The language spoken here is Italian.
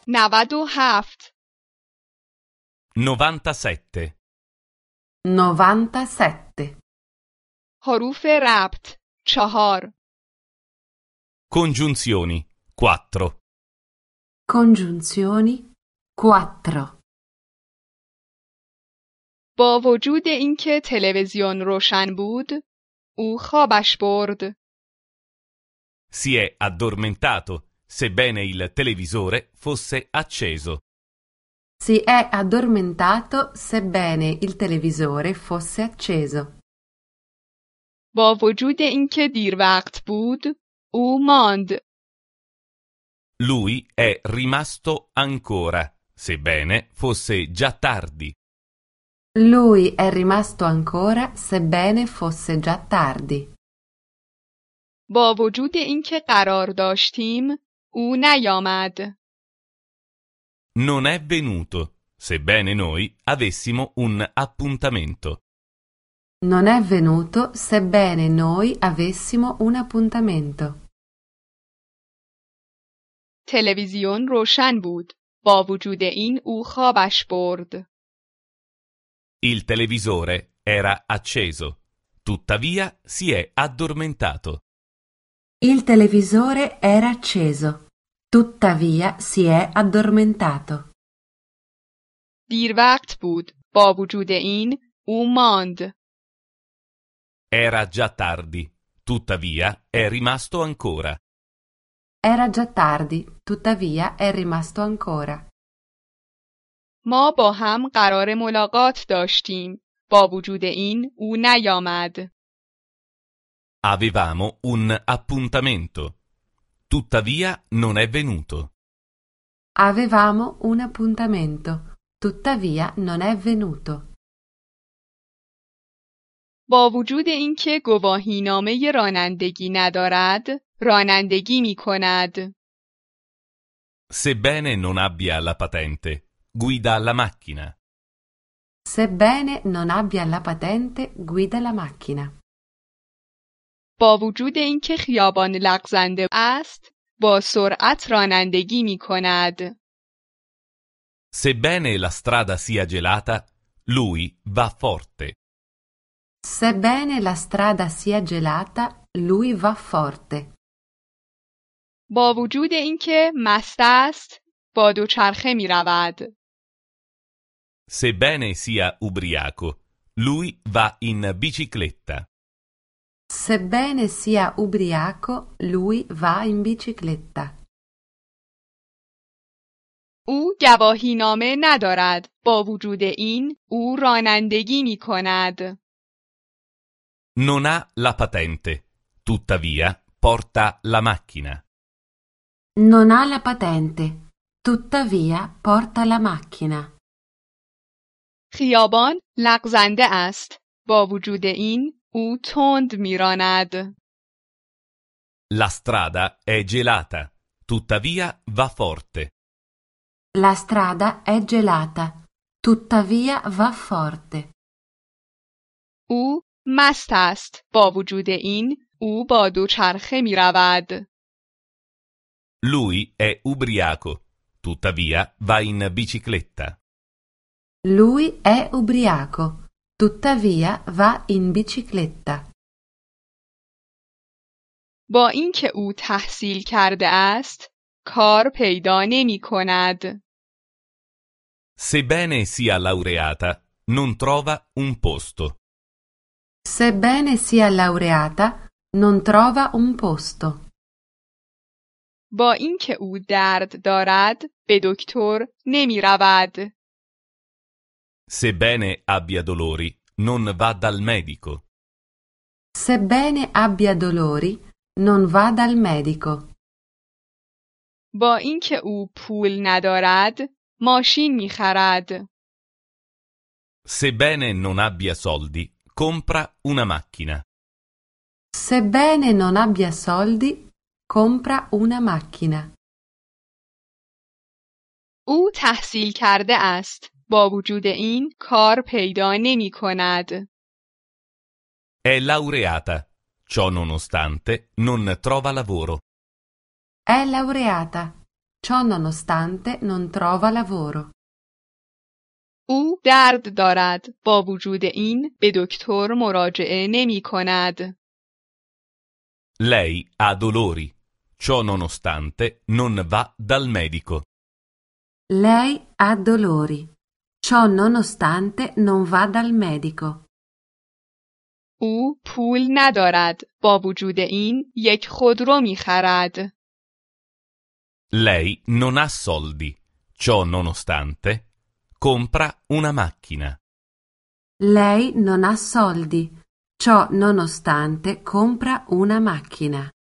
97 97. 97. حروف ربط 4 Congiunzioni 4. Congiunzioni 4. با وجود اینکه تلویزیون روشن بود او خوابش برد Si è addormentato, sebbene il televisore fosse acceso. Si è addormentato sebbene il televisore fosse acceso. با وجود اینکه دیر وقت بود او ماند Lui è rimasto ancora, sebbene fosse già tardi. Lui è rimasto ancora sebbene fosse già tardi. با وجود اینکه قرار داشتیم او نیامد Non è venuto, sebbene noi avessimo un appuntamento. Non è venuto sebbene noi avessimo un appuntamento. تلویزیون روشن بود با وجود این او خوابش برد Il televisore era acceso, tuttavia si è addormentato. Il televisore era acceso, tuttavia si è addormentato. دیر وقت بود با وجود این او ماند Era già tardi, tuttavia è rimasto ancora. Era già tardi, tuttavia è rimasto ancora. ما با هم قرار ملاقات داشتیم با وجود این او نیامد Avevamo un appuntamento, tuttavia non è venuto. Avevamo un appuntamento, tuttavia non è venuto. با وجود اینکه گواهینامه رانندگی ندارد رانندگی می کند Sebbene non abbia la patente, guida la macchina. Sebbene non abbia la patente, guida la macchina. با وجود اینکه خیابان لغزنده است با سرعت رانندگی می کند Sebbene la strada sia gelata, lui va forte. Sebbene la strada sia gelata, lui va forte. با وجود اینکه مست است با دوچرخه می رود Sebbene sia ubriaco, lui va in bicicletta. Sebbene sia ubriaco, lui va in bicicletta. او گواهینامه ندارد با وجود این او رانندگی می کند Non ha la patente, tuttavia porta la macchina. Non ha la patente, tuttavia porta la macchina. خیابان لغزنده است با وجود این او تند می راند La strada è gelata, tuttavia va forte. La strada è gelata, tuttavia va forte. او مست است با وجود این او با دوچرخه می رود Lui è ubriaco, tuttavia va in bicicletta. Lui è ubriaco, tuttavia va in bicicletta. با اینکه او تحصیل کرده است کار پیدا نمی کند Sebbene sia laureata, non trova un posto. Sebbene sia laureata, non trova un posto. با اینکه او درد دارد به دکتر نمی رود Sebbene abbia dolori, non va dal medico. Sebbene abbia dolori, non va dal medico. با اینکه او پول ندارد ماشین می خرد Sebbene non abbia soldi, compra una macchina. Sebbene non abbia soldi, compra una macchina. او تحصیل کرده است با وجود این کار پیدا نمی کند È laureata, ciò nonostante non trova lavoro. È laureata, ciò nonostante non trova lavoro. او درد دارد. با وجود این به دکتر مراجعه نمی کند. Lei ha dolori. Ciò nonostante non va dal medico. Lei ha dolori. Ciò nonostante non va dal medico. او پول ندارد. با وجود این یک خودرو می خرد. Lei non ha soldi. Ciò nonostante compra una macchina. Lei non ha soldi. Ciò nonostante compra una macchina.